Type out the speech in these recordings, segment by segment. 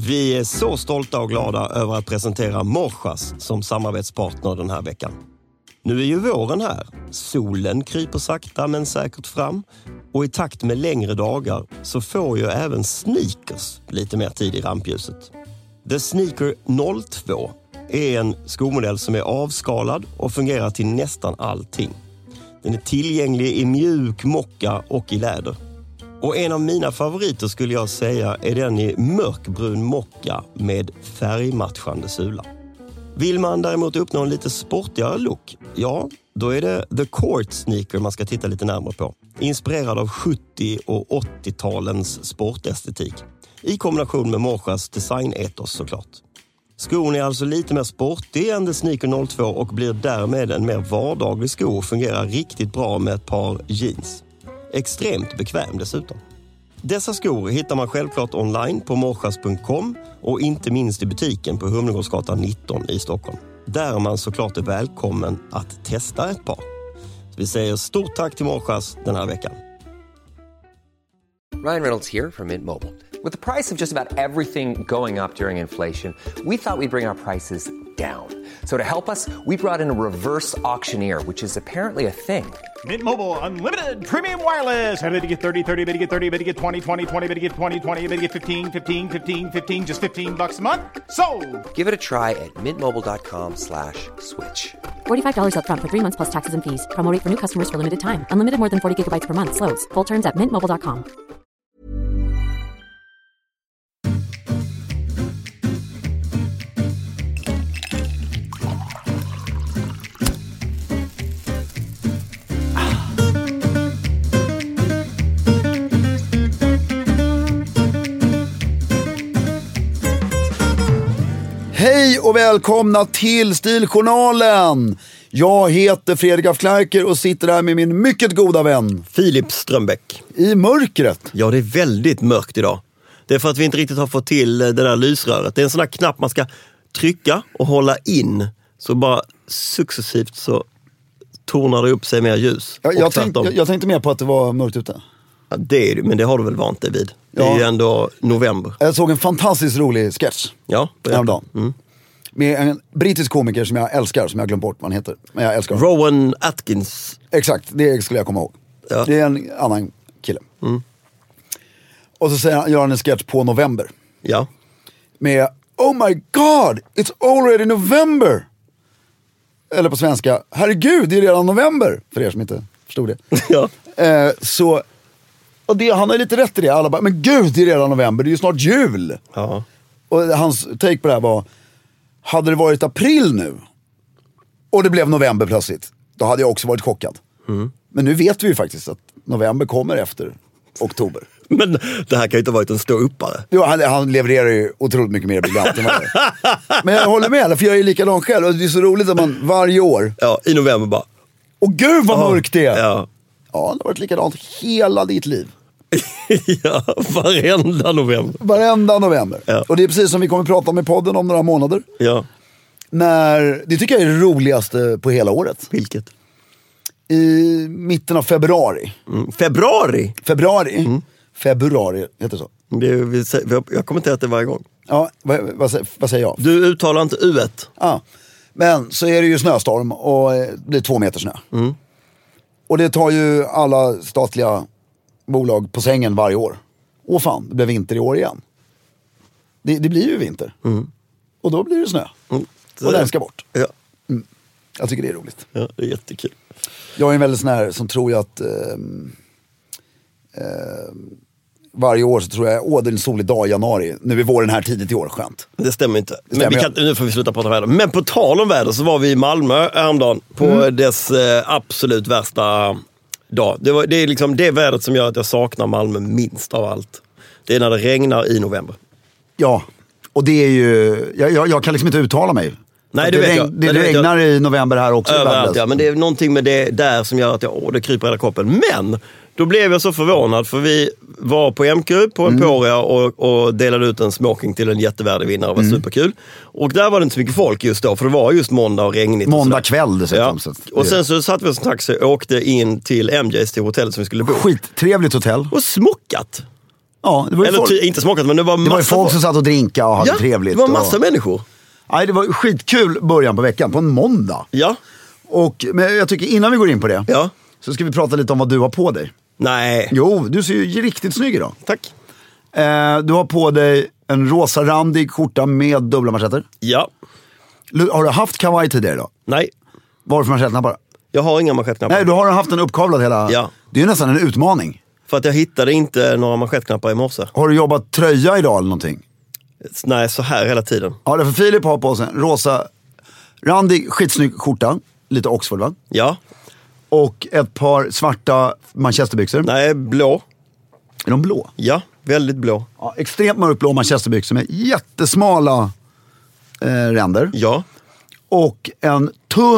Vi är så stolta och glada över att presentera Morsas som samarbetspartner den här veckan. Nu är ju våren här. Solen kryper sakta men säkert fram. Och i takt med längre dagar så får ju även sneakers lite mer tid i rampljuset. The Sneaker 02 är en skomodell som är avskalad och fungerar till nästan allting. Den är tillgänglig i mjuk mocka och i läder. Och en av mina favoriter skulle jag säga är den i mörkbrun mocka med färgmatchande sula. Vill man däremot uppnå en lite sportigare look, ja, då är det The Court Sneaker man ska titta lite närmare på. Inspirerad av 70- och 80-talens sportestetik. I kombination med Morsas designetos såklart. Skon är alltså lite mer sportig än The Sneaker 02 och blir därmed en mer vardaglig sko och fungerar riktigt bra med ett par jeans. Extremt bekväm dessutom. Dessa skor hittar man självklart online på morsas.com och inte minst i butiken på Humlegårdsgatan 19 i Stockholm. Där man såklart är välkommen att testa ett par. Så vi säger stort tack till Morsas den här veckan. Ryan Reynolds here from Mint Mobile. With the price of just about everything going up during inflation, we thought we'd bring our prices down. So to help us, we brought in a reverse auctioneer, which is apparently a thing. Mint Mobile Unlimited Premium Wireless. How to get 30, 30, bit to get 30, bit to get 20, 20, 20, bit to get 20, 20, bit to get 15, 15, 15, 15, just $15 a month? Sold! Give it a try at mintmobile.com/switch. $45 up front for 3 months plus taxes and fees. Promo rate for new customers for limited time. Unlimited more than 40 gigabytes per month. Slows full terms at mintmobile.com. Hej och välkomna till Stiljournalen. Jag heter Fredrik af Klerker och sitter här med min mycket goda vän Filip Strömbäck. I mörkret. Ja, det är väldigt mörkt idag. Det är för att vi inte riktigt har fått till det där lysröret. Det är en sån här knapp man ska trycka och hålla in. Så bara successivt så tornar det upp sig mer ljus. Jag tänkte mer på att det var mörkt ute. Ja, det är det, men det har du väl vant dig vid. Det är ju ändå november. Jag såg en fantastiskt rolig sketch. Ja, häromdagen. Med en brittisk komiker som jag älskar, som jag har glömt bort vad han heter. Men jag älskar honom. Rowan Atkins. Exakt, det skulle jag komma ihåg. Ja. Det är en annan kille. Och så gör han en sketch på november. Ja. Med oh my god, it's already November. Eller på svenska, herregud, det är redan november. För er som inte förstod det. Ja. Så, och det, han har lite rätt i det. Alla bara, men gud, det är redan november, det är ju snart jul. Ja. Och hans take på det här var, hade det varit april nu och det blev november plötsligt, då hade jag också varit chockad. Men nu vet vi ju faktiskt att november kommer efter oktober. Men det här kan ju inte ha varit en ståuppare. Jo, han levererar ju otroligt mycket mer briljant än vad det. Men jag håller med, för jag är likadan själv. Och det är så roligt att man varje år... Ja, i november bara... Och gud vad mörkt det är! Ja. Ja, det har varit likadant hela ditt liv. Ja, varenda november. Varenda november. Ja. Och det är precis som vi kommer att prata om i podden om några månader. Ja. Det tycker jag är det roligaste på hela året. Vilket? I mitten av februari. Februari? Februari. Februari, heter det så. Jag kommenterar det varje gång. Ja, vad säger jag? Du uttalar inte U1. Ja, men så är det ju snöstorm och det blir 2 meter snö. Och det tar ju alla statliga bolag på sängen varje år. Och fan, det blev vinter i år igen. Det blir ju vinter. Och då blir det snö. Och den ska bort. Ja. Jag tycker det är roligt. Ja, det är jättekul. Jag är en väldigt sån här som tror jag att varje år så tror jag det är en solig dag i januari. Nu är våren här tidigt i år, skönt. Det stämmer inte. Men nu får vi sluta prata om väder. Men på tal om väder så var vi i Malmö häromdagen på dess absolut värsta dag. Det är liksom det vädret som gör att jag saknar Malmö minst av allt. Det är när det regnar i november. Ja, och det är ju... Jag kan liksom inte uttala mig. Nej, det vet jag. Det regnar i november här också. Överallt, ja. Men det är någonting med det där som gör att det kryper hela kroppen. Men då blev jag så förvånad för vi var på MQ på Emporia och delade ut en smoking till en jättevärdig vinnare. Det var superkul. Och där var det inte så mycket folk just då, för det var just måndag och regnigt. Måndag kväll dessutom. Ja. Och sen så satt vi oss en taxi och åkte in till MJs, till hotellet som vi skulle bo. Skittrevligt hotell. Och smockat. Ja, det var ju Eller folk. inte smakat, men det var massa... Det var ju folk som satt och drinka och hade trevligt. det var massa människor. Nej, det var skitkul början på veckan, på en måndag. Ja. Men jag tycker innan vi går in på det, Ja. så ska vi prata lite om vad du har på dig. Nej. Jo, du ser ju riktigt snygg idag. Tack. Du har på dig en rosa randig skjorta med dubbla manschetter. Ja. Har du haft kavaj tidigare då? Nej. Vad har du för manschettknappar? Jag har inga manschettknappar. Nej, du har haft den uppkavlad hela... Ja. Det är ju nästan en utmaning. För att jag hittade inte några manschettknappar i morse. Har du jobbat tröja idag eller någonting? Nej, så här hela tiden. Ja, därför Filip har på sig en rosa randig skitsnygg skjorta. Lite Oxford, va? Ja. Och ett par svarta manchesterbyxor. Nej, blå. Är de blå? Ja, väldigt blå. Ja, extremt mörkblå manchesterbyxor med jättesmala ränder. Ja. Och en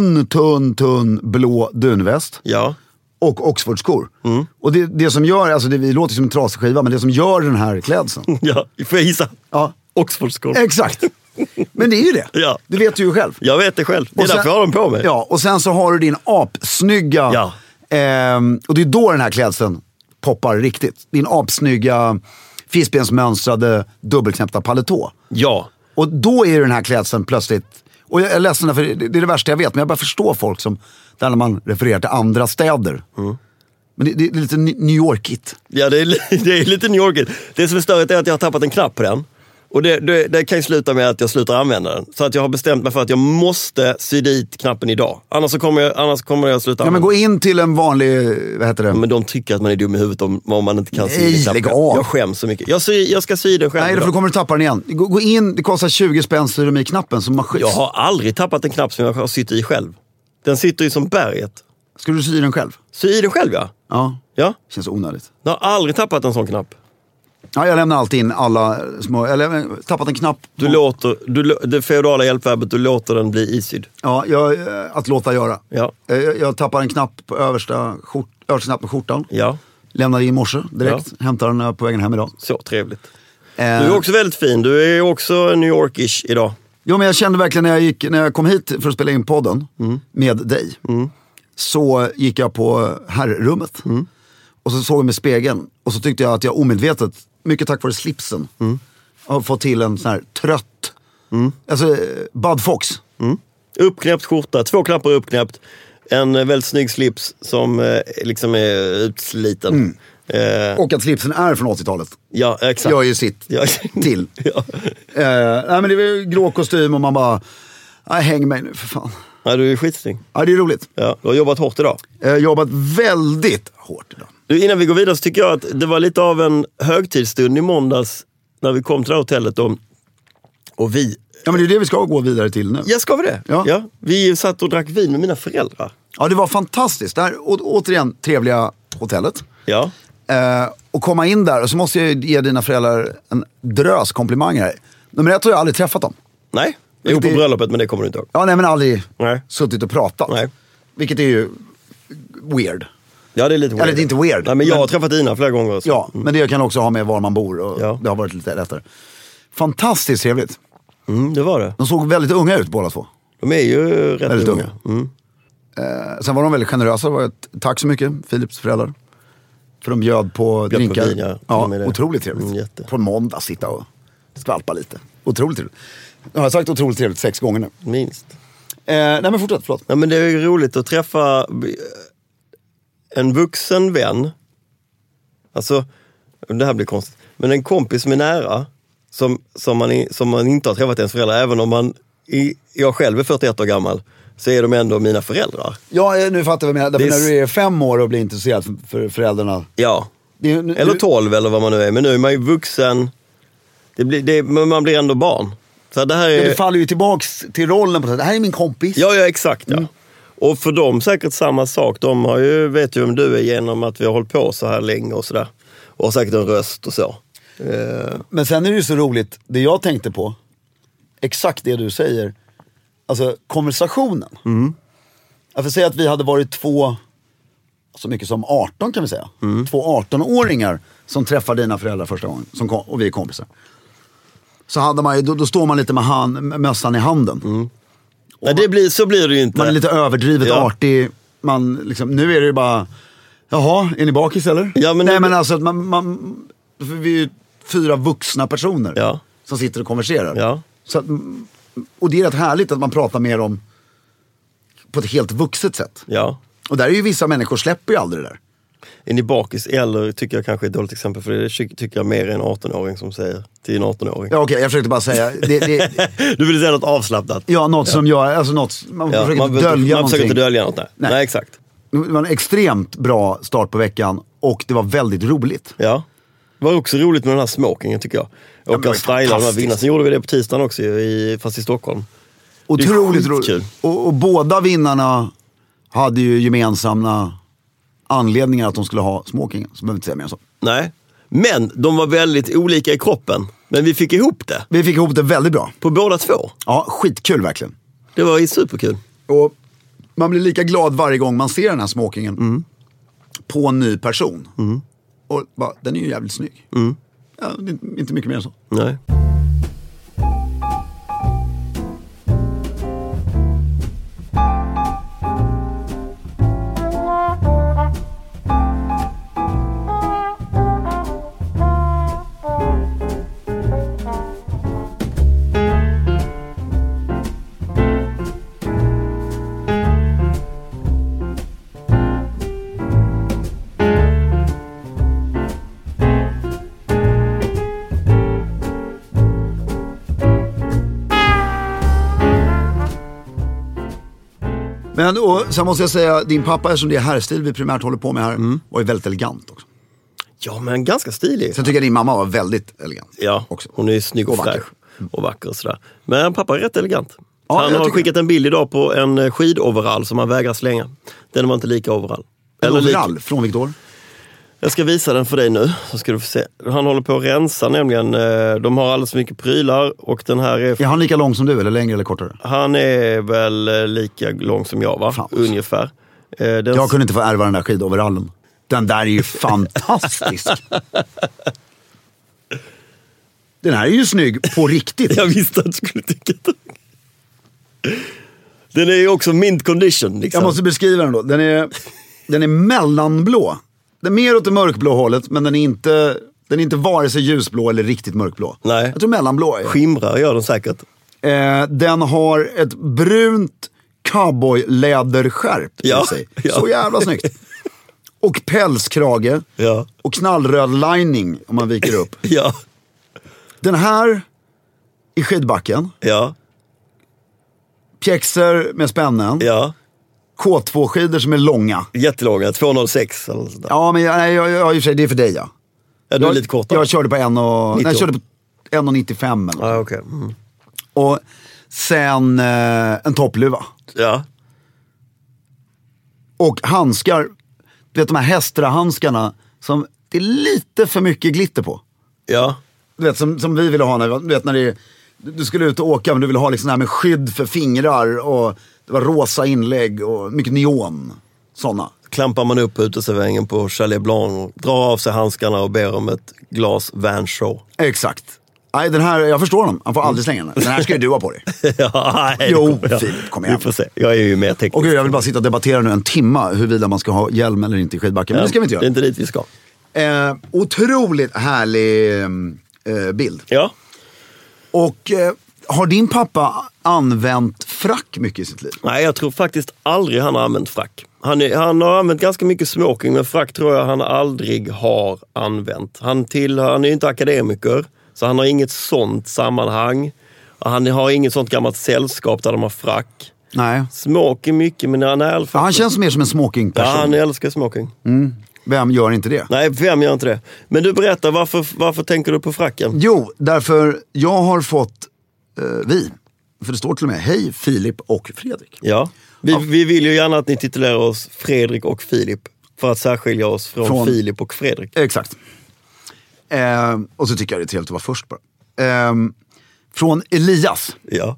tunn blå dunväst. Ja. Och Oxford-skor. Mm. Och det som gör, alltså det låter som en trasig skiva, men det som gör den här klädseln. Ja, får jag gissa? Ja. Oxfordskor. Exakt. Men det är ju det. Ja. Det vet du ju själv. Jag vet det själv. Det är Och sen- därför jag har dem på mig. Ja, och sen så har du din apsnygga... Ja. Och det är då den här klädseln poppar riktigt. Din apsnygga fiskbensmönstrade dubbelknäppta paletå. Ja. Och då är den här klädseln plötsligt... Och jag är ledsen, för det är det värsta jag vet, men jag bara förstår folk som... Där när man refererar till andra städer. Men det är lite New Yorkigt. Ja, det är lite New Yorkigt. Det som är störigt är att jag har tappat en knapp på den. Och det kan ju sluta med att jag slutar använda den. Så att jag har bestämt mig för att jag måste sy dit knappen idag. Annars kommer jag sluta Ja, men använda gå in till en vanlig... Vad heter det? den. Men de tycker att man är dum i huvudet om man inte kan sy Nej, knappen. lägg av. Jag skäms så mycket. Jag ska sy den själv Nej, för idag. då kommer du tappa den igen. Gå in, det kostar 20 spänn så är de i knappen som man Jag har aldrig tappat en knapp som jag har sytt i själv. Den sitter ju som berget. Ska du sy den själv? Sy i den själv, ja. Ja, Ja. känns onödigt. Jag har aldrig tappat en sån knapp. Ja, jag lämnar alltid in alla små... Eller tappat en knapp. Det feodala hjälpverbet, du låter den bli isydd. Ja, att låta göra. Ja. Jag tappar en knapp på översta knapp på skjortan. Ja, Lämnade in i morse direkt. Hämtar den på vägen hem idag. så trevligt. Du är också väldigt fin. Du är också New Yorkish idag. Jo, men jag kände verkligen när jag kom hit för att spela in podden med dig. Så gick jag på herrrummet. Och så såg jag mig i spegeln. Och så tyckte jag att jag omedvetet, mycket tack vare slipsen, har fått till en sån här trött, alltså Bud Fox. Uppknäppt skjorta, 2 knappar uppknäppt. En väldigt snygg slips som liksom är utsliten. Och att slipsen är från 80-talet. Ja, exakt. Gör ju sitt Ja. till. Ja. Nej, men det var grå kostym och man bara, häng mig nu för fan. Ja, du är skitsnygg. Ja, det är roligt. Ja, du har jobbat hårt idag. Jag har jobbat väldigt hårt idag. Du, innan vi går vidare så tycker jag att det var lite av en högtidsstund i måndags när vi kom till det här hotellet. Och vi... Ja, men det är det vi ska gå vidare till nu. Ja, ska vi det? Ja. Vi satt och drack vin med mina föräldrar. Ja, det var fantastiskt. Det här, återigen, trevliga hotellet. Ja. Och komma in där, och så måste jag ge dina föräldrar en drös komplimanger. Nummer 1 har jag aldrig träffat dem. Nej, jag var på bröllopet, men det kommer du inte ihåg. Ja, nej, men aldrig Nej. suttit och pratat. Nej. Vilket är ju weird. Ja, det är lite weird. Eller det är inte weird. Nej, men jag har träffat Ina flera gånger. Så. Ja, men det kan också ha med var man bor och Ja. det har varit lite lättare. Fantastiskt trevligt. Det var det. De såg väldigt unga ut båda två. De är ju rätt Väldigt unga. unga. Sen var de väldigt generösa. Det var tack så mycket, Philips föräldrar. För de bjöd på Bjöd på drinkar. vin, ja. Med det. Otroligt trevligt. Jätte. På en måndag sitta och skvalpa lite. Otroligt trevligt. Jag har sagt otroligt trevligt 6 gånger nu. Minst. Nej, men fortsätt, förlåt. Ja, men det är ju roligt att träffa en vuxen vän. Alltså, det här blir konstigt. Men en kompis som är nära, som man inte har träffat ens föräldrar, även om jag själv är 41 år gammal, så är de ändå mina föräldrar. Ja, nu fattar jag vad jag menar. Därför Det är när du är 5 år och blir intresserad för föräldrarna. Ja, Nu, eller 12 eller vad man nu är. Men nu är man ju vuxen. Men man blir ändå barn. Så det här är... Det faller ju tillbaks till rollen på det. Det här är min kompis. Ja, exakt. Ja. Och för dem säkert samma sak. De vet ju vem du är genom att vi har hållit på så här länge och sådär. Och har säkert en röst och så. Men sen är det ju så roligt, det jag tänkte på, exakt det du säger, alltså konversationen. Jag får säga att vi hade varit 2, så mycket som 18 kan vi säga. 2 18-åringar som träffade dina föräldrar första gången, och vi är kompisar. Så hade man ju, då står man lite med mössan i handen. Nej, så blir det ju inte. Man är lite överdrivet artig. Man, liksom, nu är det ju bara, jaha, är ni bakis eller? Ja, men Nej, nu... men alltså, för vi är ju 4 vuxna personer som sitter och konverserar. Ja. Så att, och det är rätt härligt att man pratar mer om på ett helt vuxet sätt. Ja. Och där är ju vissa människor släpper ju aldrig det där. Är ni bakis eller tycker jag kanske är ett dåligt exempel, för det tycker jag mer är en 18-åring som säger till en 18-åring. Ja, okej, jag försökte bara säga Du vill säga något avslappnat. Ja, något som jag, alltså något, man försöker inte dölja man försöker någonting. inte dölja något, nej, exakt. Det var en extremt bra start på veckan och det var väldigt roligt. Ja, det var också roligt med den här smokingen tycker jag. Och att styla de här vinnarna. Sen gjorde vi det på tisdagen också, fast i Stockholm. Otroligt roligt. Och båda vinnarna hade ju gemensamma anledningar att de skulle ha smokingen. Så behöver vi inte säga mer än så. Nej, men de var väldigt olika i kroppen. Men vi fick ihop det. Vi fick ihop det väldigt bra. På båda två. Ja, skitkul verkligen. Det var ju superkul. Och man blir lika glad varje gång man ser den här smokingen på en ny person. Och bara, den är ju jävligt snygg. Ja, det är inte mycket mer än så. Nej. Men och sen måste jag säga, din pappa, eftersom det är herrstil vi primärt håller på med här, var ju väldigt elegant också. Ja, men ganska stilig. Sen tycker jag din mamma var väldigt elegant. Ja, också. Hon är snygg och vacker. fräsch och vacker och sådär. Men pappa är rätt elegant. Ja, han har skickat en bild idag på en skidoverall som han vägrar slänga. Den var inte lika overall. En overall från Victor? Jag ska visa den för dig nu, så ska du få se. Han håller på att rensa nämligen. De har alldeles för mycket prylar och den här är... Är han lika lång som du, eller längre eller kortare? Han är väl lika lång som jag, va? Fan. Ungefär. Jag kunde inte få ärva den där skidoverallen. Den där är ju fantastisk. Den här är ju snygg på riktigt. Jag visste att du skulle tycka det. Den är ju också mint condition. Liksom. Jag måste beskriva den då. Den är mellanblå. Den är mer åt det mörkblå hållet, men den är inte vare sig ljusblå eller riktigt mörkblå. Nej. Jag tror mellanblå är. Skimrar gör den säkert. Den har ett brunt cowboyläderskärp i sig. Ja. Så jävla snyggt. Och pälskrage. Ja. Och knallröd lining om man viker upp. Ja. Den här i skidbacken. Ja. Pjäxor med spännen. Ja. K2-skidor som är långa. Jättelånga, 206 eller sådär. Ja, men jag i och för sig, det är för dig, ja. Ja, du är lite kortare. Jag körde på 1,95 eller Ja, okej. Mm. Och sen en toppluva. Ja. Och handskar, du vet de här Hästra-handskarna som det är lite för mycket glitter på. Ja. Du vet, som vi ville ha när du skulle ut och åka, men du ville ha liksom här med skydd för fingrar och det var rosa inlägg och mycket neon. Sådana. Klampar man upp uteserveringen på Chalet Blanc och drar av sig handskarna och ber om ett glas Van Show. Exakt. Nej, den här, jag förstår honom. Han får aldrig slänga den. Den här ska ju du ha på dig. Ja, nej, jo, Filip, kom igen. Vi får se. Jag är ju mer teknisk. Och gud, jag vill bara sitta och debattera nu en timma huruvida man ska ha hjälm eller inte i skidbacken. Men det ska vi inte göra. Det är inte dit vi ska. Otroligt härlig bild. Ja. Och har din pappa använt frack mycket i sitt liv? Nej, jag tror faktiskt aldrig han har använt frack. Han har använt ganska mycket smoking, men frack tror jag han aldrig har använt. Han är ju inte akademiker, så han har inget sånt sammanhang. Han har inget sånt gammalt sällskap där de har frack. Nej. Smoking mycket, men han är han känns mer som en smokingperson. Ja, han älskar smoking. Vem gör inte det? Nej, vem gör inte det? Men du berättar, varför tänker du på fracken? Jo, därför jag har fått för det står till och med hej Filip och Fredrik. Ja, vi vill ju gärna att ni titulerar oss Fredrik och Filip för att särskilja oss från Filip och Fredrik. Exakt. Och så tycker jag det är trevligt att vara först bara. Från Elias. Ja.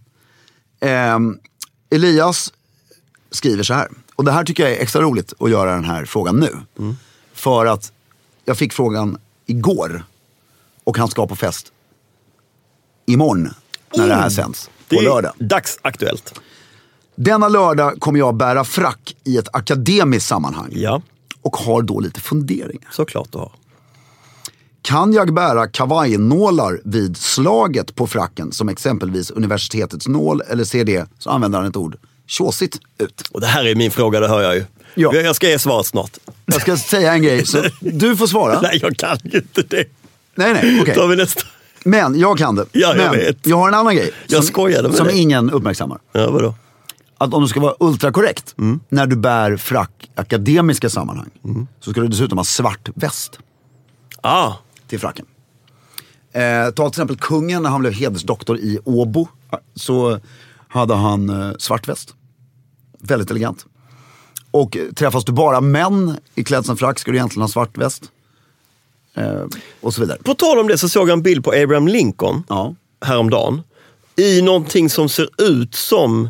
Elias skriver så här. Och det här tycker jag är extra roligt att göra den här frågan nu. För att jag fick frågan igår och han ska på fest imorgon när det här sänds på lördag. Dagsaktuellt. Denna lördag kommer jag bära frack i ett akademiskt sammanhang. Ja. Och har då lite funderingar. Såklart du har. Kan jag bära kavajnålar vid slaget på fracken som exempelvis universitetets nål, eller ser det, så använder han ett ord, tjåsigt ut? Och det här är min fråga, det hör jag ju. Ja. Jag ska ge svaret snart. Jag ska säga en grej, så du får svara. Nej, jag kan ju inte det. Nej, okej. Tar vi nästa. Men jag kan det. Ja, jag Men vet. jag har en annan grej Jag skojade med som dig. ingen uppmärksammar. Ja, vadå? Att om du ska vara ultrakorrekt när du bär frack akademiska sammanhang, så ska du dessutom ha svart väst till fracken. Ta till exempel kungen när han blev hedersdoktor i Åbo, så hade han svart väst. Väldigt elegant. Och träffas du bara män i klädseln frack, ska du egentligen ha svart väst. Och så vidare. På tal om det så såg jag en bild på Abraham Lincoln häromdagen. I någonting som ser ut som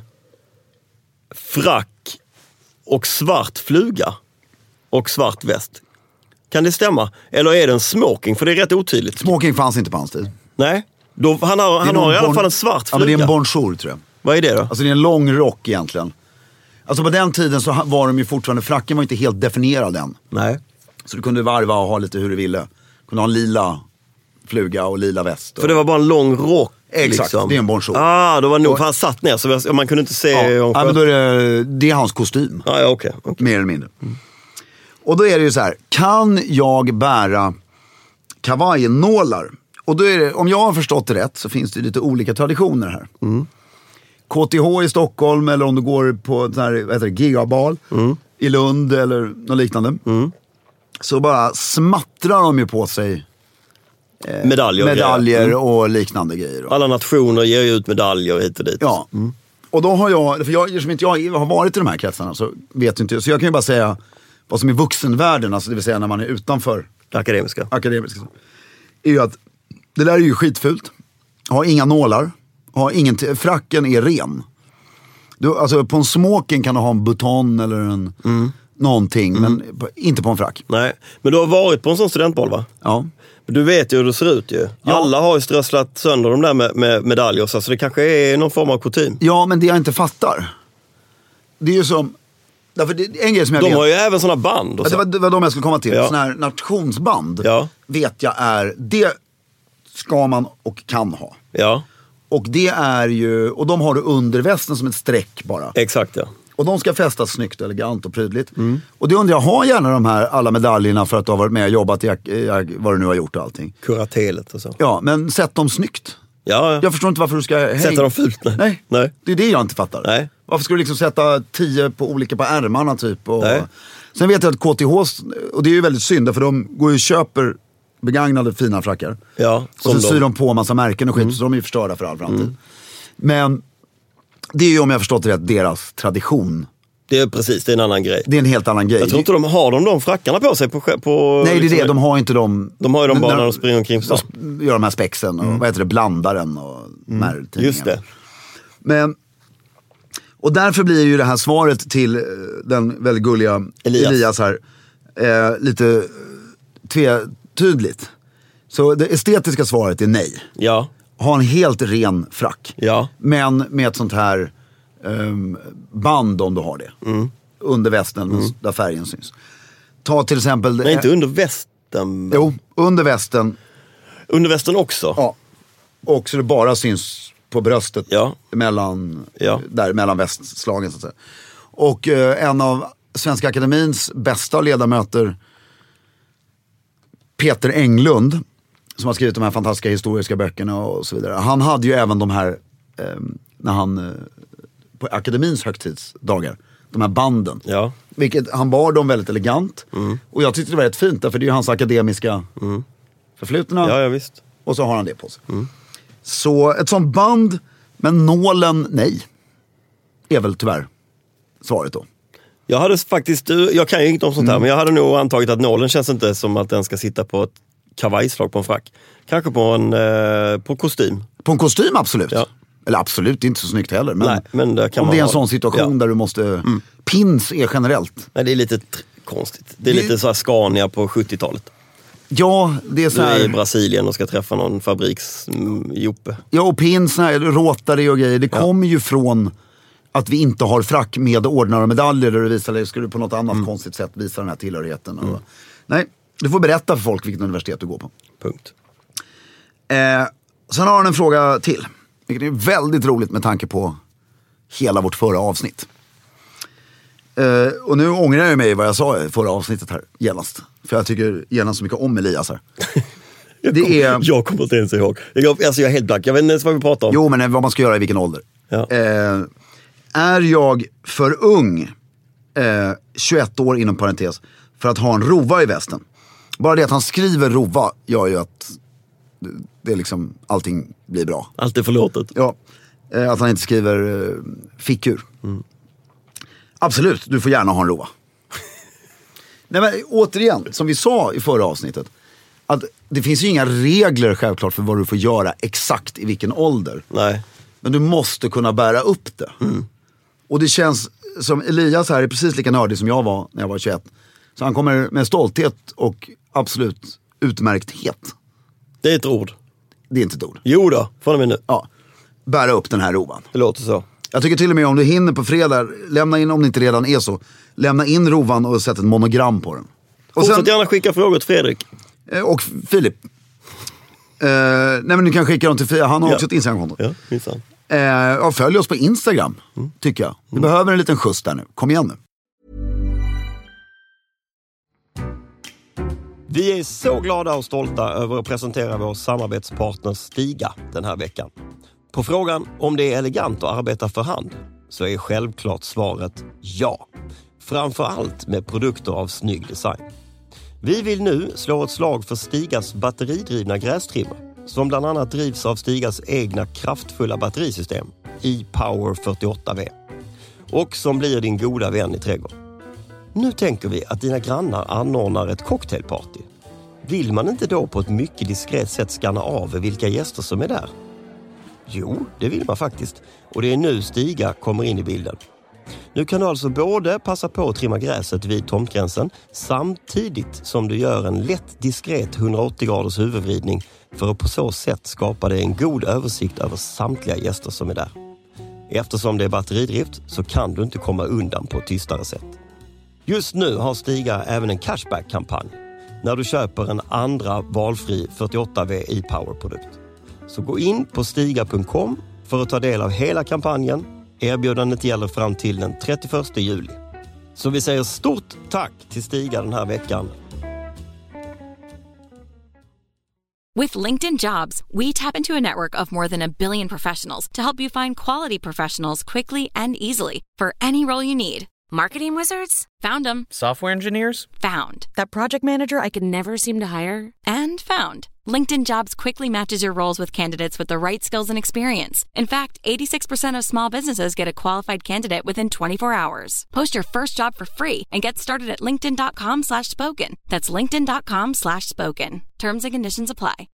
frack och svart fluga och svart väst. Kan det stämma? Eller är det en smoking? För det är rätt otydligt. Smoking fanns inte på hans tid. Nej. Han har i alla fall en svart fluga. Ja, men det är en bonjour, tror jag. Vad är det då? Alltså det är en lång rock egentligen. Alltså på den tiden så var de ju fortfarande, fracken var inte helt definierad än. Nej. Så du kunde varva och ha lite hur du ville. Du kunde ha en lila fluga och lila väst. För det var bara en lång rock. Exakt, liksom. det är en bonjour. Då var nog, för han satt ner så man kunde inte se. Ja, men då är det är hans kostym. Ja, okej. Mer eller mindre. Och då är det ju så här, kan jag bära kavajnålar? Och då är det, om jag har förstått det rätt, så finns det lite olika traditioner här. KTH i Stockholm, eller om du går på sån här, vad heter det, gigabal i Lund eller något liknande. Så bara smattrar de ju på sig medaljer och liknande grejer. Alla nationer ger ju ut medaljer hit och dit. Ja. Och då har eftersom inte jag har varit i de här kretsarna, så vet inte jag. Så jag kan ju bara säga vad som är vuxenvärlden, alltså det vill säga när man är utanför akademiska. Är ju att det där är ju skitfult. Har inga nålar. Fracken är ren. Alltså på en smoking kan du ha en buton eller en någonting, men inte på en frack. Nej, men du har varit på en sån studentbal, va? Ja. Du vet ju hur det ser ut ju. Ja. Alla har ju strösslat sönder de där med medaljer, så det kanske är någon form av kutym. Ja, men det jag inte fattar, det är ju som, därför det är en grej som jag de vet. har ju även såna band och så. Det var de jag skulle komma till. Ja. Såna här nationsband vet jag det ska man och kan ha. Ja. Och det är ju, och de har det under västen som ett streck bara. Exakt, ja. Och de ska fästas snyggt, elegant och prydligt. Och det undrar jag, har gärna de här alla medaljerna för att du har varit med och jobbat i vad du nu har gjort och allting. Kuratelet och så. Ja, men sätt dem snyggt. Ja. Jag förstår inte varför du ska sätta dem fult. Nej. Det är det jag inte fattar. Nej. Varför ska du liksom sätta 10 på olika på ärmarna typ? Och Nej. Sen vet jag att KTH, och det är ju väldigt synd, för de går ju och köper begagnade fina frackar. Ja, och så syr de på massa märken och skit, så de är ju förstörda för all framtid. Men det är ju, om jag förstått det rätt, deras tradition. Det är precis, det är en annan grej. Det är en helt annan grej. Jag tror inte de frackarna på sig på nej, det är det. De har inte de. De har ju de bara när de springer omkring. Gör de här spexen och vad heter det, blandaren och just det. Men, och därför blir ju det här svaret till den väldigt gulliga Elias här lite tydligt. Så det estetiska svaret är nej. Ja. Ha en helt ren frack. Ja. Men med ett sånt här band, om du har det. Under västen, där färgen syns. Ta till exempel... Nej, inte under västen. Jo, under västen. Under västen också? Ja. Och så det bara syns på bröstet. Ja. Mellan västslagen, så att säga. Och en av Svenska Akademins bästa ledamöter, Peter Englund, som har skrivit de här fantastiska historiska böckerna och så vidare. Han hade ju även de här, när han, på akademins högtidsdagar, de här banden. Ja. Vilket, han bar dem väldigt elegant. Och jag tyckte det var rätt fint, för det är ju hans akademiska förflutna. Ja, visst. Och så har han det på sig. Så ett sånt band, men nålen, nej. Är väl tyvärr svaret då. Jag hade faktiskt, jag kan ju inget om sånt här, men jag hade nog antagit att nålen känns inte som att den ska sitta på ett kavajslag på en frack. Kanske på kostym. På en kostym, absolut. Ja. Eller absolut, det är inte så snyggt heller. Men, nej, men det kan om man det är en sån situation där du måste... Pins är generellt. Nej, det är lite konstigt. Det är lite så här Scania på 70-talet. Ja, det är så här... Du är i Brasilien och ska träffa någon fabriksjoppe. Ja, och pins, Rotary och grejer. Det kommer ju från att vi inte har frack med ordnar och medaljer, där du visar, eller skulle du på något annat konstigt sätt visa den här tillhörigheten. Nej, Du får berätta för folk vilket universitet du går på. Punkt. Sen har han en fråga till. Vilket är väldigt roligt med tanke på hela vårt förra avsnitt. Och nu ångrar jag mig vad jag sa i förra avsnittet här genast. För jag tycker genast så mycket om Elias här. Jag kommer inte ens ihåg. Jag är helt blank. Jag vet inte ens vad vi pratar om. Jo, men vad man ska göra i vilken ålder. Ja. Är jag för ung, 21 år inom parentes, för att ha en rova i västen? Bara det att han skriver rova gör ju att det är liksom, allting blir bra. Allt är förlåtet. Ja, att han inte skriver fickur. Absolut, du får gärna ha en rova. Nej, men återigen, som vi sa i förra avsnittet, att det finns ju inga regler självklart för vad du får göra exakt i vilken ålder. Nej. Men du måste kunna bära upp det. Och det känns som Elias här är precis lika nördig som jag var när jag var 21. Så han kommer med stolthet och absolut utmärkthet. Det är ett ord. Det är inte ett ord. Jo då, från och med nu. Ja, bära upp den här rovan. Det låter så. Jag tycker till och med om du hinner på fredag, lämna in, om det inte redan är så, lämna in rovan och sätt ett monogram på den. Och Fortsätt gärna skicka frågor till Fredrik. Och Filip. Nej, men du kan skicka dem till Filip. Han har också ett Instagram-konto. Ja, minsann. Följ oss på Instagram, tycker jag. Vi behöver en liten skjuts där nu. Kom igen nu. Vi är så glada och stolta över att presentera vår samarbetspartner Stiga den här veckan. På frågan om det är elegant att arbeta för hand så är självklart svaret ja. Framförallt med produkter av snygg design. Vi vill nu slå ett slag för Stigas batteridrivna grästrimmer som bland annat drivs av Stigas egna kraftfulla batterisystem e-Power 48V och som blir din goda vän i trädgården. Nu tänker vi att dina grannar anordnar ett cocktailparty. Vill man inte då på ett mycket diskret sätt skanna av vilka gäster som är där? Jo, det vill man faktiskt. Och det är nu Stiga kommer in i bilden. Nu kan du alltså både passa på att trimma gräset vid tomtgränsen samtidigt som du gör en lätt diskret 180 graders huvudvridning för att på så sätt skapa dig en god översikt över samtliga gäster som är där. Eftersom det är batteridrift så kan du inte komma undan på ett tystare sätt. Just nu har Stiga även en cashback-kampanj när du köper en andra valfri 48V e-Power-produkt. Så gå in på stiga.com för att ta del av hela kampanjen. Erbjudandet gäller fram till den 31 juli. Så vi säger stort tack till Stiga den här veckan. With LinkedIn Jobs, we tap into a network of more than 1 billion professionals to help you find quality professionals quickly and easily for any role you need. Marketing wizards? Found them. Software engineers? Found. That project manager I could never seem to hire? And found. LinkedIn Jobs quickly matches your roles with candidates with the right skills and experience. In fact, 86% of small businesses get a qualified candidate within 24 hours. Post your first job for free and get started at linkedin.com/spoken. That's linkedin.com/spoken. Terms and conditions apply.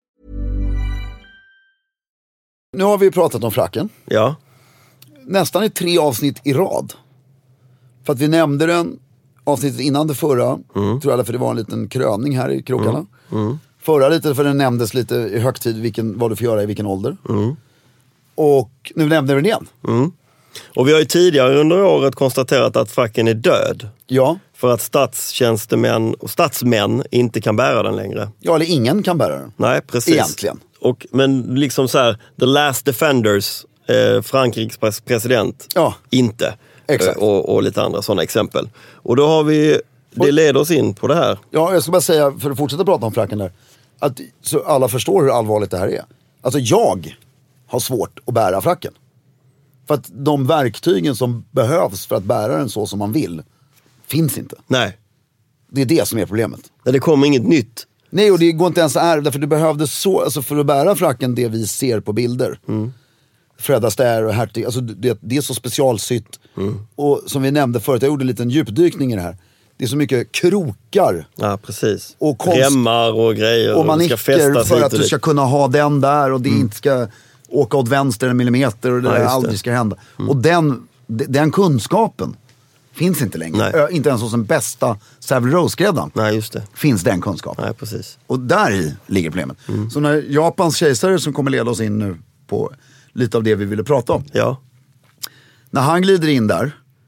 Nu har vi pratat om fracken. Ja. Nästan i 3 avsnitt i rad. För att vi nämnde den avsnittet innan det förra. Tror jag, för det var en liten kröning här i krokarna. Förra lite för den nämndes lite i högtid vad du får göra i vilken ålder. Och nu nämnde vi den igen. Och vi har ju tidigare under året konstaterat att fracken är död. Ja. För att statstjänstemän och statsmän inte kan bära den längre. Ja, eller ingen kan bära den. Nej, precis. Egentligen. Men liksom så här, the last defenders, Frankrikes president, inte. Exakt. Och lite andra sådana exempel. Och då har vi, det leder oss in på det här. Ja, jag ska bara säga, för att fortsätta prata om fracken där, att så alla förstår hur allvarligt det här är. Alltså jag har svårt att bära fracken. För att de verktygen som behövs för att bära den så som man vill finns inte. Nej. Det är det som är problemet. Nej, det kommer inget nytt. Nej, och det går inte ens därför du behövde så, alltså för att bära fracken det vi ser på bilder. Fred Astaire och Hertig, alltså det är så specialsytt. Och som vi nämnde förut, jag gjorde en liten djupdykning i det här. Det är så mycket krokar. Ja, precis. Och remmar och grejer. Och manicker för att du ska kunna ha den där och det inte ska åka åt vänster en millimeter och det aldrig ska hända. Och den kunskapen finns inte längre. Inte ens hos den bästa Savile Row-skräddaren. Nej, just det. Finns den kunskapen. Nej, precis. Och där i ligger problemet. Så när Japans kejsare som kommer leda oss in nu på lite av det vi ville prata om. Ja. När han glider in där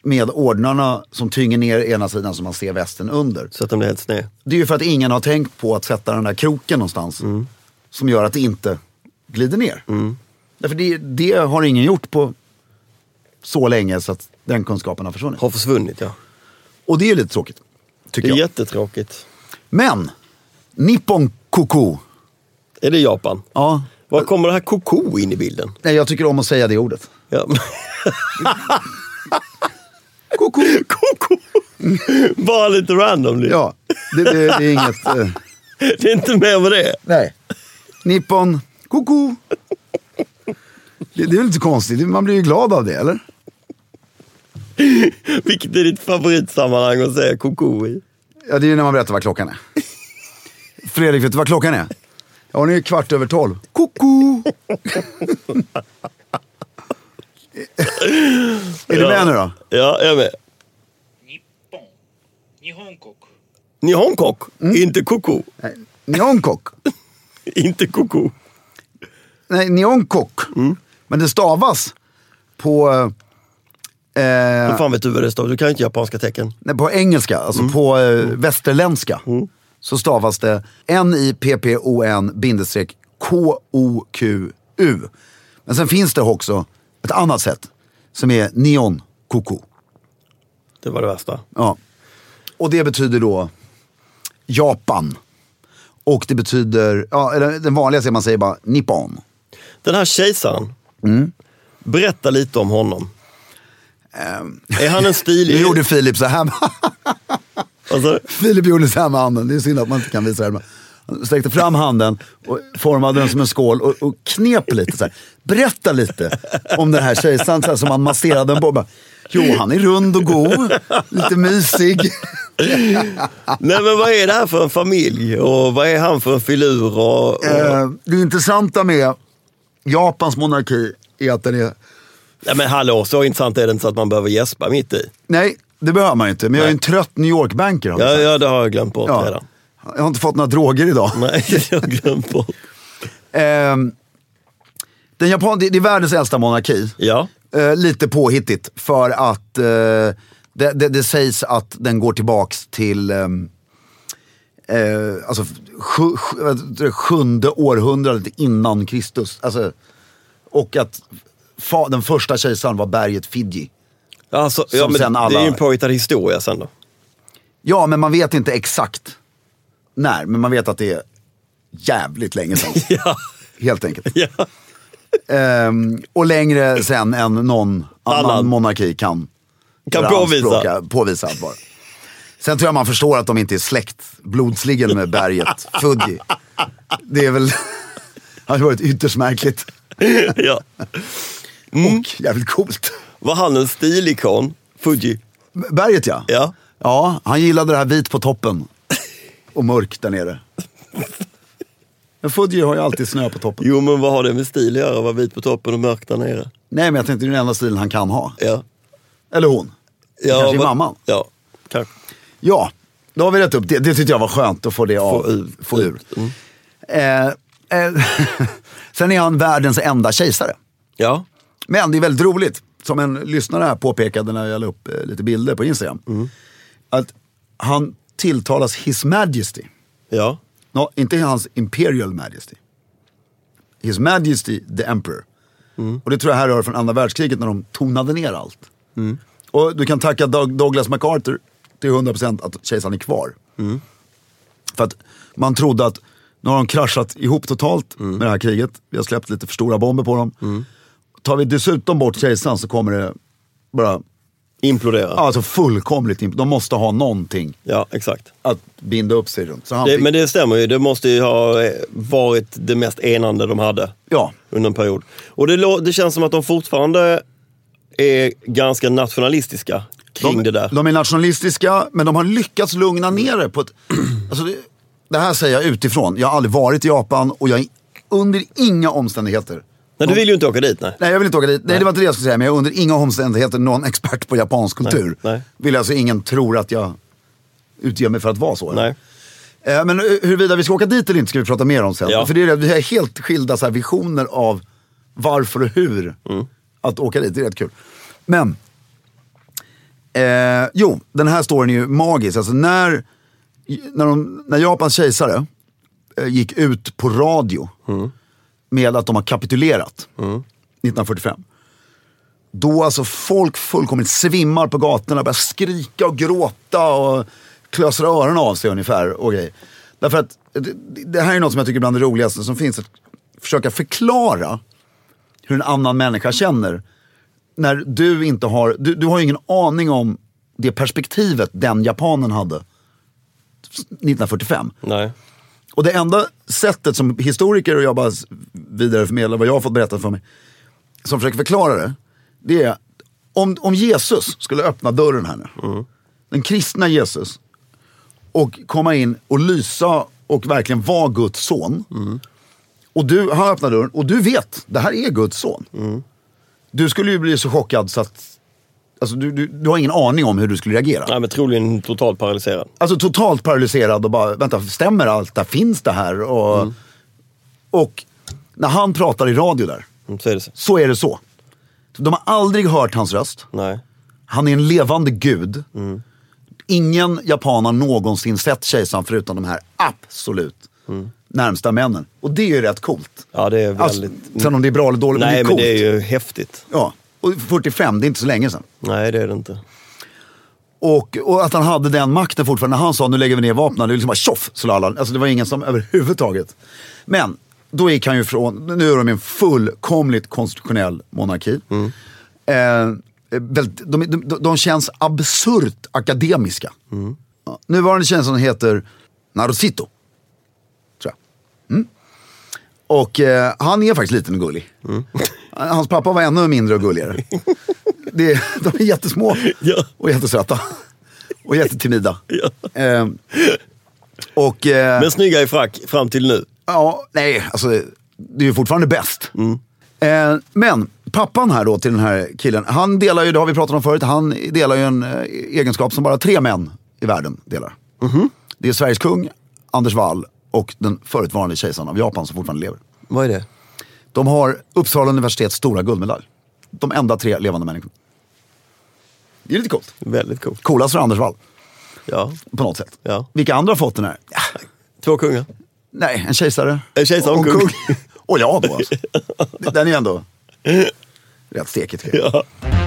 med ordnarna som tynger ner ena sidan så man ser västen under. Så att de är helt sned. Det är ju för att ingen har tänkt på att sätta den där kroken någonstans som gör att det inte glider ner. Därför det har ingen gjort på så länge så att den kunskapen har försvunnit. Har försvunnit, ja. Och det är lite tråkigt, tycker jag. Det är jättetråkigt. Men, Nippon Koku. Är det Japan? Ja. Var kommer det här koko in i bilden? Nej, jag tycker om att säga det ordet. Ja. Koku. Koko. Bara lite randomly. Ja, det är inget... Det är inte mer med det. Nej. Nippon Koku. Det är väl inte konstigt, man blir ju glad av det, eller? Vilket är ditt favoritsammanhang att säga koko i? Ja, det är ju när man berättar vad klockan är. Fredrik, vet du vad klockan är? Ja, nu är 12:15. Koko! Är du med nu då? Ja, jag är med. Nippon. Nihonkoku. Nihonkoku, inte koko. Nej, Nihonkoku. Inte koko. Nej, Nihonkoku. Men det stavas på... Hur fan vet du vad det står? Du kan inte japanska tecken. Nej, på engelska, alltså på västerländska. Så stavas det NIPPON-KOQU. Men sen finns det också ett annat sätt som är Nihon Koku. Det var det värsta. Ja. Och det betyder då Japan. Och det betyder, ja, eller den vanligaste man säger bara Nippon. Den här kejsaren. Berätta lite om honom. Är han en stilig... Nu gjorde Filip så här. Alltså... Filip gjorde så här med handen. Det är synd att man inte kan visa det. Han sträckte fram handen och formade den som en skål och knep lite så här. Berätta lite om den här kejsaren så här, som han masserade den på. Jo, han är rund och god. Lite mysig. Nej, men vad är det här för en familj? Och vad är han för en filur? Det intressanta med Japans monarki är att den är... Nej, men hallå, så intressant är det inte så att man behöver gäspa mitt i. Nej, det behöver man ju inte. Men jag är en trött New York-banker. Ja, det har jag glömt bort redan. Jag har inte fått några droger idag. Nej, det har jag glömt bort. Det är världens äldsta monarki. Ja. Lite påhittigt. För att det sägs att den går tillbaks till alltså 7:e århundradet innan Kristus. Alltså, och att den första kejsaren var berget Fiji. Alltså, ja, men sen alla... det är ju en påhittad historia sen då. Ja, men man vet inte exakt när. Men man vet att det är jävligt länge sedan. Ja. Helt enkelt. Ja. Och längre sen än någon annan monarki kan påvisa att vara. Sen tror jag man förstår att de inte är släkt blodsligen med berget Fuji. Det är väl har varit ytterst märkligt. Ja. Och jävligt coolt. Var han en stilikon? Fuji? Berget, ja. Ja. Ja, han gillade det här vit på toppen och mörk där nere. Men Fuji har ju alltid snö på toppen. Jo, men vad har det med stil att göra? Var vit på toppen och mörk där nere? Nej, men jag tänkte det är den enda stilen han kan ha. Ja. Eller hon. Ja, kanske mamman. Ja, kanske. Ja, då har vi rätt upp. Det tyckte jag var skönt att få det få ur. Sen är han världens enda kejsare. Ja. Men det är väldigt roligt, som en lyssnare här påpekade när jag la upp lite bilder på Instagram. Att han tilltalas His Majesty. Ja. No, inte hans Imperial Majesty. His Majesty the Emperor. Och det tror jag här rör från andra världskriget när de tonade ner allt. Och du kan tacka Douglas MacArthur till 100% att kejsaren är kvar. För att man trodde att nu har de kraschat ihop totalt med det här kriget. Vi har släppt lite för stora bomber på dem. Tar vi dessutom bort kejsaren så kommer det bara implodera. Alltså fullkomligt de måste ha någonting. Ja, exakt. Att binda upp sig runt. Så men det stämmer ju. Det måste ju ha varit det mest enande de hade. Ja. Under en period. Och det känns som att de fortfarande är ganska nationalistiska kring det där. De är nationalistiska, men de har lyckats lugna ner det på ett... Alltså det här säger jag utifrån. Jag har aldrig varit i Japan och jag är under inga omständigheter... Nej, du vill ju inte åka dit, nej. Nej, jag vill inte åka dit. Nej, det var inte det jag skulle säga, men jag är under inga omständigheter någon expert på japansk kultur. Nej. Vill alltså ingen tror att jag utger mig för att vara så. Nej. Men huruvida vi ska åka dit eller inte ska vi prata mer om sen. Ja. För det är vi har helt skilda så här visioner av varför och hur att åka dit. Det är rätt kul. Men Jo, den här storyn är ju magisk. Alltså när Japans kejsare gick ut på radio med att de har kapitulerat 1945. Då alltså folk fullkomligt svimmar på gatorna, börjar skrika och gråta och klösar öronen av sig ungefär och grejer. Därför att det här är något som jag tycker är bland det roligaste som finns, att försöka förklara hur en annan människa känner när du inte har, du har ju ingen aning om det perspektivet den japanen hade 1945. Nej. Och det enda sättet som historiker, och jag bara vidareförmedlar vad jag har fått berättat för mig, som försöker förklara det är om Jesus skulle öppna dörren här nu, den kristna Jesus, och komma in och lysa och verkligen vara Guds son, och du har öppnat dörren och du vet, det här är Guds son, du skulle ju bli så chockad så att alltså, du har ingen aning om hur du skulle reagera. Nej, men troligen totalt paralyserad. Alltså totalt paralyserad och bara, vänta, stämmer allt? Där finns det här? Och när han pratar i radio där, Så är det så. så är det så. De har aldrig hört hans röst. Nej. Han är en levande gud. Ingen japan har någonsin sett kejsaren förutom de här absolut närmsta männen. Och det är ju rätt coolt. Ja, det är väldigt... Alltså, sen om det är bra eller dåligt, Nej, men det är coolt. men det är ju häftigt. Ja, och 45, det är inte så länge sedan. Nej, det är det inte. Och att han hade den makten fortfarande. När han sa, nu lägger vi ner vapnen, det är liksom bara tjoff, så alla. Alltså det var ingen som överhuvudtaget. Men då gick han ju från, nu är de en fullkomligt konstitutionell monarki. De känns absurt akademiska. Ja, nuvarande tjänsten heter Naruhito, tror jag. Och han är faktiskt liten och gullig. Hans pappa var ännu mindre och gulligare. De är jättesmå och jättesöta och jättetimida. Men snygga i frack fram till nu. Ja, nej, alltså det är ju fortfarande bäst. Men pappan här då till den här killen, han delar ju, det har vi pratat om förut, han delar ju en egenskap som bara 3 män i världen delar. Det är Sveriges kung, Anders Wall och den förutvarande kejsaren av Japan som fortfarande lever. Vad är det? De har Uppsala universitets stora guldmedalj. De enda 3 levande människorna. Det är lite coolt. Väldigt coolt. Coolast för Anders Wall. Ja. På något sätt. Ja. Vilka andra har fått den här? 2 kungar. Nej, en kejsare. En kejsare och en kung. Och jag då alltså. Den är ju ändå rätt stekigt. Ja.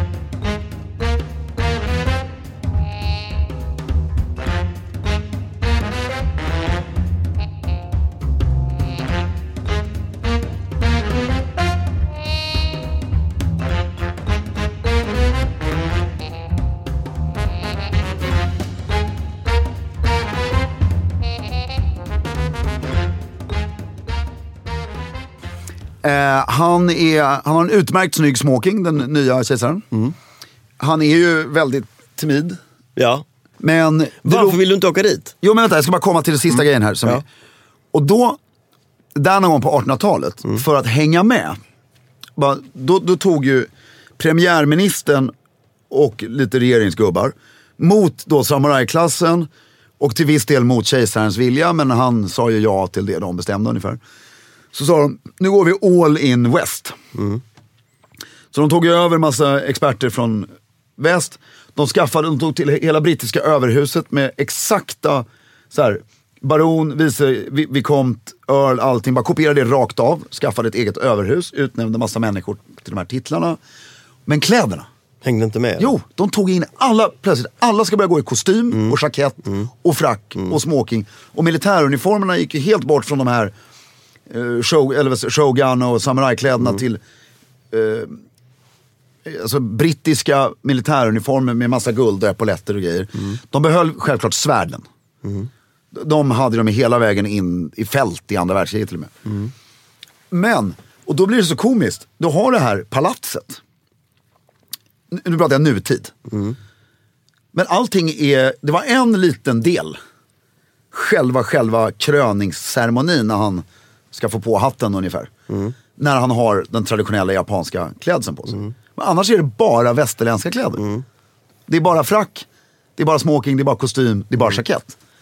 Han har en utmärkt snygg smoking, den nya kejsaren. Han är ju väldigt timid. Ja. Men varför vill du inte åka dit? Jo, men vänta, jag ska bara komma till det sista grejen här. Som och då, där någon gång på 1800-talet, för att hänga med, då tog ju premiärministern och lite regeringsgubbar mot då samurajklassen och till viss del mot kejsarens vilja, men han sa ju ja till det de bestämde ungefär. Så sa de, nu går vi all in west. Så de tog ju över massa experter från väst. De tog till hela brittiska överhuset med exakta så här, baron, vice, vicomte, earl, allting. Bara kopierade det rakt av. Skaffade ett eget överhus. Utnämnde massa människor till de här titlarna. Men kläderna hängde inte med? Jo, de tog in plötsligt alla ska börja gå i kostym och jackett och frack och smoking. Och militäruniformerna gick ju helt bort från de här shogun och samurajkläderna till alltså brittiska militäruniformer med massa guld och epauletter och grejer. De behöll självklart svärden. De hade de hela vägen in i fält i andra världskriget till och med. Men, och då blir det så komiskt, då har det här palatset, nu pratar jag nutid, men allting det var en liten del, själva kröningsceremonin när han ska få på hatten ungefär. När han har den traditionella japanska klädseln på sig. Men annars är det bara västerländska kläder. Det är bara frack, det är bara smoking, det är bara kostym, det är bara jackett.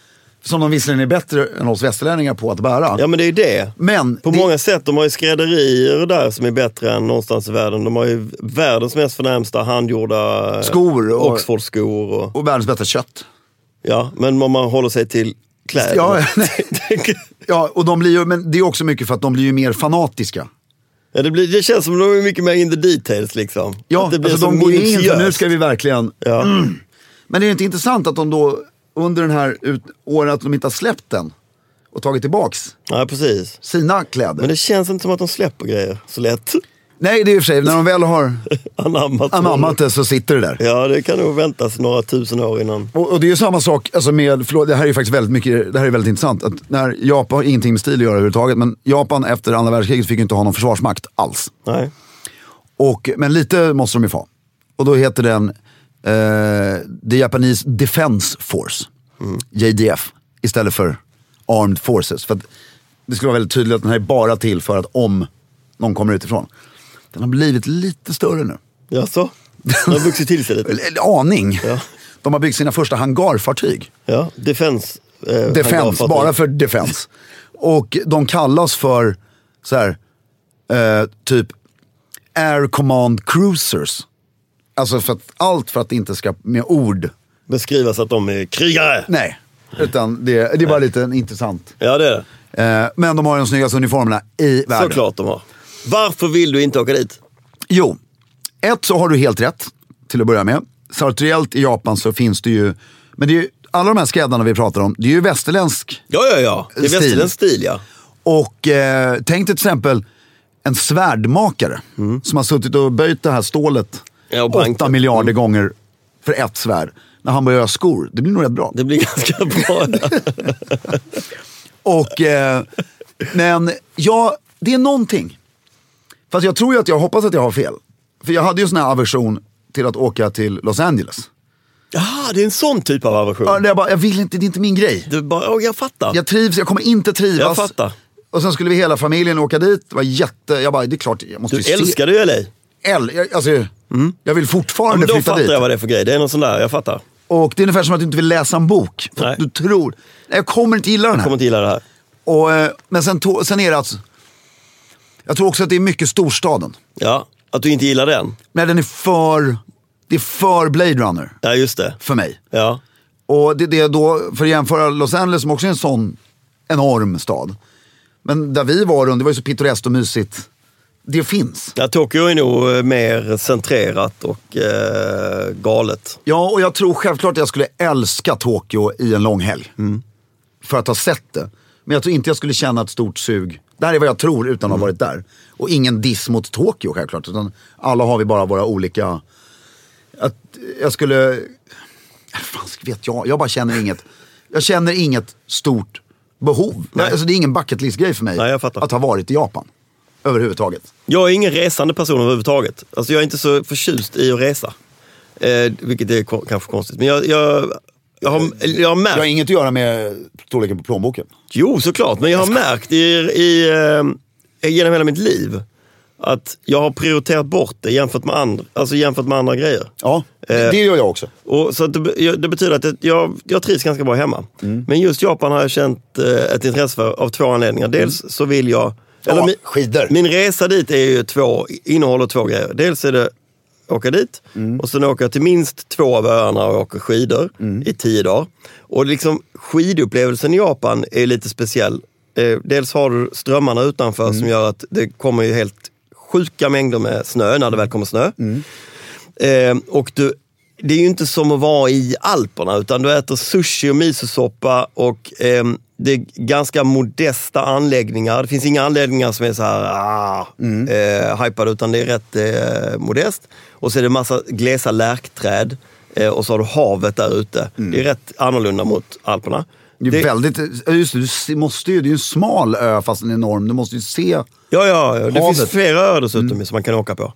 som de visserligen är bättre än oss västerlänningar på att bära. Ja, men det är ju det. Men på många sätt, de har ju skrädderier där som är bättre än någonstans i världen. De har ju världens mest förnämsta handgjorda skor och Oxford-skor. Och världens bästa kött. Ja, men om man håller sig till kläder. Ja, ja, och de blir ju, men det är också mycket för att de blir ju mer fanatiska. Ja, det känns som att de är mycket mer in the details liksom. Ja, det blir alltså de går in för nu ska vi verkligen... Ja. Men det är inte intressant att de då under den här året att de inte har släppt den och tagit tillbaks precis. sina kläder. Men det känns inte som att de släpper grejer så lätt. Nej, det är ju för sig, när de väl har anammat det så sitter det där. Ja, det kan nog väntas några tusen år innan. Och det är ju samma sak, alltså med, förlåt, det här är ju faktiskt väldigt mycket, det här är väldigt intressant. Att när Japan har ingenting med stil att göra överhuvudtaget, men Japan efter andra världskriget fick ju inte ha någon försvarsmakt alls. Nej. Men lite måste de ju få. Och då heter den The Japanese Defense Force, JDF, istället för Armed Forces. För att det skulle vara väldigt tydligt att den här är bara till för att om någon kommer utifrån. Den har blivit lite större nu. Jaså? Den har vuxit till sig lite. En aning. Ja. De har byggt sina första hangarfartyg. Ja, defense, bara för defense. Och de kallas för så här, typ Air Command Cruisers. Alltså för att det inte ska med ord beskrivas att de är krigare. Nej, utan det är bara lite intressant. Ja, det är det. Men de har de snyggaste uniformerna i världen. Såklart de har. Varför vill du inte åka dit? Jo, så har du helt rätt till att börja med. Sartoriellt i Japan så finns det ju, men det är ju, alla de här skräddarna vi pratar om, det är ju västerländsk. Ja. Det är västerländsk stil, ja. Och tänk till exempel en svärdmakare som har suttit och böjt det här stålet 8 miljarder gånger för ett svärd. När han börjar göra skor, det blir nog rätt bra. Det blir ganska bra. Och men det är någonting. Fast jag tror ju att jag hoppas att jag har fel. För jag hade ju sån här aversion till att åka till Los Angeles. Ja, det är en sån typ av aversion. Ja, jag vill inte, det är inte min grej. Jag fattar. Jag trivs, jag kommer inte trivas. Jag fattar. Och sen skulle vi hela familjen åka dit. Det var det är klart, jag måste du älskar ju LA. Jag vill fortfarande flytta dit. Då fattar jag vad det är för grej. Det är någon sån där, jag fattar. Och det är ungefär som att du inte vill läsa en bok. För att du tror, jag kommer inte gilla den här. Jag kommer inte gilla det här. Men sen är det alltså, jag tror också att det är mycket storstaden. Ja, att du inte gillar den. Nej, det är för Blade Runner. Ja, just det. För mig. Ja. Och det är då, för att jämföra Los Angeles som också är en sån enorm stad. Men där vi var, det var ju så pittoreskt och mysigt. Det finns. Ja, Tokyo är nog mer centrerat och galet. Ja, och jag tror självklart att jag skulle älska Tokyo i en lång helg. För att ha sett det. Men jag tror inte jag skulle känna ett stort sug. Det här är vad jag tror utan att ha varit där. Och ingen diss mot Tokyo självklart. Utan alla har vi bara våra olika... Att jag skulle... Fan, vet jag bara känner inget... Jag känner inget stort behov. Alltså, det är ingen bucket list-grej för mig. Nej, jag fattar. Att ha varit i Japan. Överhuvudtaget. Jag är ingen resande person överhuvudtaget. Alltså jag är inte så förtjust i att resa. Vilket är kanske konstigt. Men jag har märkt... Jag har inget att göra med storleken på plånboken. Jo, såklart. Men jag har märkt genom hela mitt liv att jag har prioriterat bort det jämfört med andra grejer. Ja, det gör jag också. Och så det betyder att jag trivs ganska bra hemma. Men just Japan har jag känt ett intresse för av två anledningar. Dels så vill jag... skidor. Min resa dit är ju innehåller två grejer. Dels är det åka dit och sen åker jag till minst 2 av öarna och åker skidor i 10 dagar. Och liksom skidupplevelsen i Japan är lite speciell. Dels har du strömmarna utanför som gör att det kommer ju helt sjuka mängder med snö när det väl kommer snö. Och det är ju inte som att vara i Alperna, utan du äter sushi och misosoppa och det är ganska modesta anläggningar. Det finns inga anläggningar som är så här hypade, utan det är rätt modest. Och så är det massa glesa lärkträd och så har du havet där ute. Det är rätt annorlunda mot Alperna. Det är väldigt, just det, det är ju en smal ö fast en enorm, du måste ju se. Ja, det havet. finns flera öar dessutom som man kan åka på.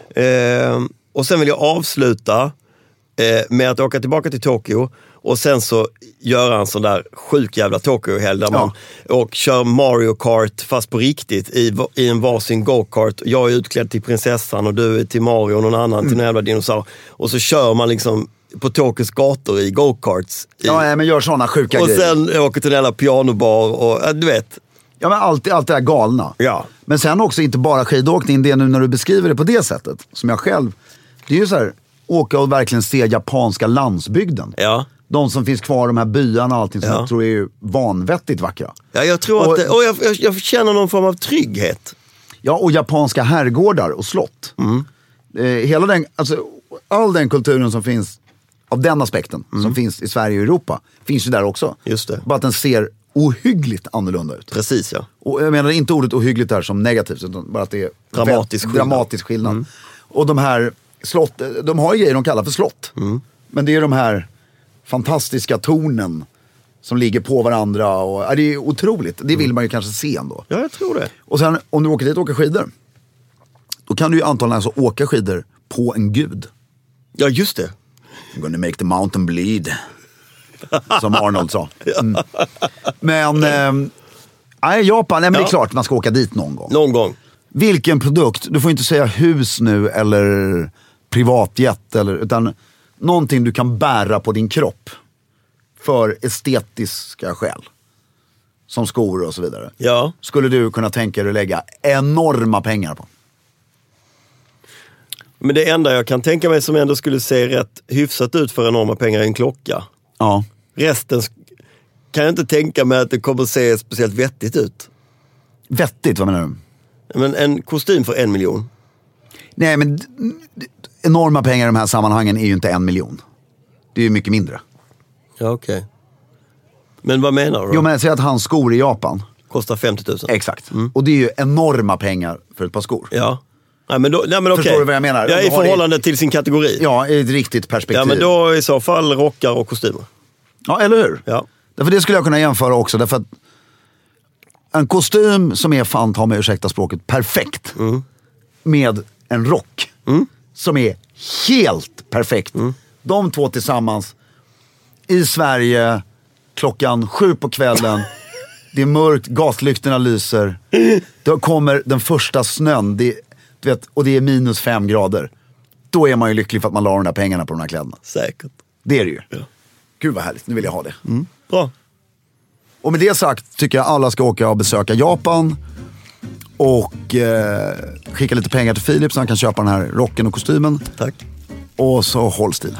Och sen vill jag avsluta med att åka tillbaka till Tokyo och sen så göra en sån där sjuk jävla Tokyo-helg där man och kör Mario Kart fast på riktigt i en varsin go-kart. Jag är utklädd till prinsessan och du är till Mario och någon annan till någon jävla dinosaur. Och så kör man liksom på Tokyos gator i go-karts. Ja, men gör sådana sjuka och grejer. Och sen åker till en jävla pianobar och du vet. Ja, men allt det där galna. Ja. Men sen också inte bara skidåkning, det nu när du beskriver det på det sättet, som jag själv, det är ju så här, åka och verkligen se japanska landsbygden. Ja. De som finns kvar, de här byarna och allting som jag tror är ju vanvettigt vackra. Ja, jag tror att jag känner någon form av trygghet. Ja, och japanska herrgårdar och slott. Hela den, alltså, all den kulturen som finns av den aspekten, som finns i Sverige och Europa, finns ju där också. Just det. Bara att den ser ohyggligt annorlunda ut. Precis, ja. Och jag menar inte ordet ohyggligt där som negativt, utan bara att det är dramatisk skillnad. Och de här slott, de har ju grejer de kallar för slott. Men det är de här fantastiska tornen som ligger på varandra. Och, det är otroligt. Det vill man ju kanske se ändå. Ja, jag tror det. Och sen om du åker dit och åker skidor, då kan du ju antagligen alltså åka skidor på en gud. Ja, just det. I'm gonna make the mountain bleed. Som Arnold sa. Men Japan, men det är klart man ska åka dit någon gång. Någon gång. Vilken produkt? Du får inte säga hus nu eller privatjet eller, utan någonting du kan bära på din kropp för estetiska skäl. Som skor och så vidare. Ja. Skulle du kunna tänka dig att lägga enorma pengar på? Men det enda jag kan tänka mig som ändå skulle se rätt hyfsat ut för enorma pengar är en klocka. Ja. Resten kan jag inte tänka mig att det kommer att se speciellt vettigt ut. Vettigt, vad menar du? Men en kostym för 1 miljon. Nej, men enorma pengar i de här sammanhangen är ju inte 1 miljon. Det är ju mycket mindre. Ja, okej. Men vad menar du då? Jo, men säg att hans skor i Japan kostar 50 000. Exakt. Och det är ju enorma pengar för ett par skor. Ja. Nej, men okej. Förstår du vad jag menar? Ja, i förhållande till sin kategori. Ja, i ett riktigt perspektiv. Ja, men då i så fall rockar och kostymer. Ja, eller hur? Ja. Därför det skulle jag kunna jämföra också. Därför att en kostym som är fan, ta mig ursäkta språket, perfekt. Med en rock som är helt perfekt. De två tillsammans i Sverige klockan 7 på kvällen. Det är mörkt, gatlyktorna lyser. Då kommer den första snön. Du vet, och det är -5 grader. Då är man ju lycklig för att man la de där pengarna på de här kläderna. Säkert. Det är det ju. Ja. Gud vad härligt, nu vill jag ha det. Bra. Och med det sagt tycker jag alla ska åka och besöka Japan. Och skicka lite pengar till Filip så han kan köpa den här rocken och kostymen. Tack. Och så håll stilen.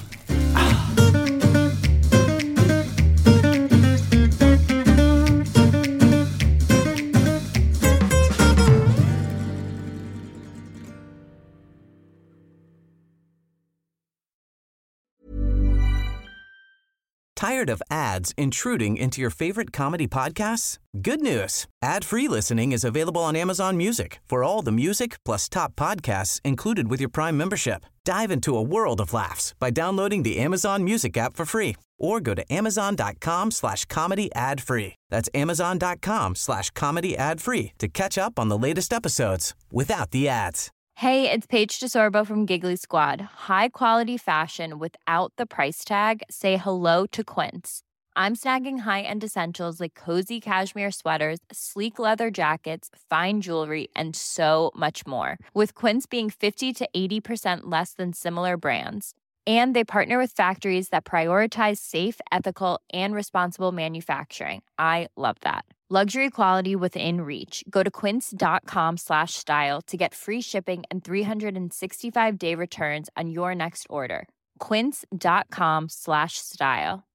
Tired of ads intruding into your favorite comedy podcasts? Good news. Ad-free listening is available on Amazon Music for all the music plus top podcasts included with your Prime membership. Dive into a world of laughs by downloading the Amazon Music app for free or go to amazon.com/comedy ad-free. That's amazon.com/comedy ad-free to catch up on the latest episodes without the ads. Hey, it's Paige DeSorbo from Giggly Squad. High quality fashion without the price tag. Say hello to Quince. I'm snagging high-end essentials like cozy cashmere sweaters, sleek leather jackets, fine jewelry, and so much more. With Quince being 50 to 80% less than similar brands. And they partner with factories that prioritize safe, ethical, and responsible manufacturing. I love that. Luxury quality within reach. Go to quince.com/style to get free shipping and 365-day returns on your next order. Quince.com/style.